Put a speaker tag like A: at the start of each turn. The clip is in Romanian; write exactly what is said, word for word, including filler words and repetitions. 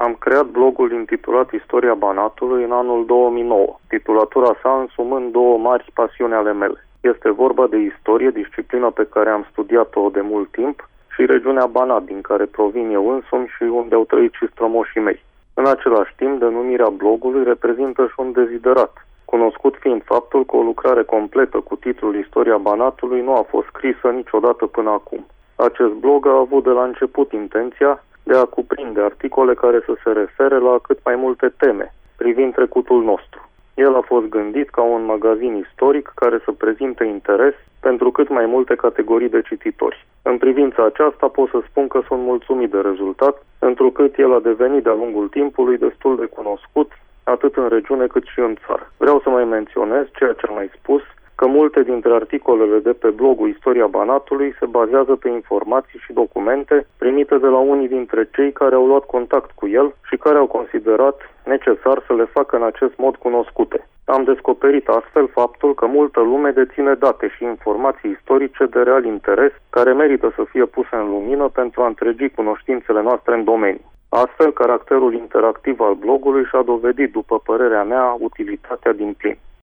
A: Am creat blogul intitulat Istoria Banatului în anul două mii nouă, titulatura sa însumând două mari pasiuni ale mele. Este vorba de istorie, disciplină pe care am studiat-o de mult timp, și regiunea Banat, din care provin eu însumi și unde au trăit și strămoșii mei. În același timp, denumirea blogului reprezintă și un deziderat, cunoscut fiind faptul că o lucrare completă cu titlul Istoria Banatului nu a fost scrisă niciodată până acum. Acest blog a avut de la început intenția de a cuprinde articole care să se refere la cât mai multe teme privind trecutul nostru. El a fost gândit ca un magazin istoric care să prezinte interes pentru cât mai multe categorii de cititori. În privința aceasta pot să spun că sunt mulțumit de rezultat, întrucât el a devenit de-a lungul timpului destul de cunoscut, atât în regiune cât și în țară. Vreau să mai menționez ceea ce am mai spus, că multe dintre articolele de pe blogul Istoria Banatului se bazează pe informații și documente primite de la unii dintre cei care au luat contact cu el și care au considerat necesar să le facă în acest mod cunoscute. Am descoperit astfel faptul că multă lume deține date și informații istorice de real interes care merită să fie puse în lumină pentru a întregi cunoștințele noastre în domeniu. Astfel, caracterul interactiv al blogului și-a dovedit, după părerea mea, utilitatea din plin.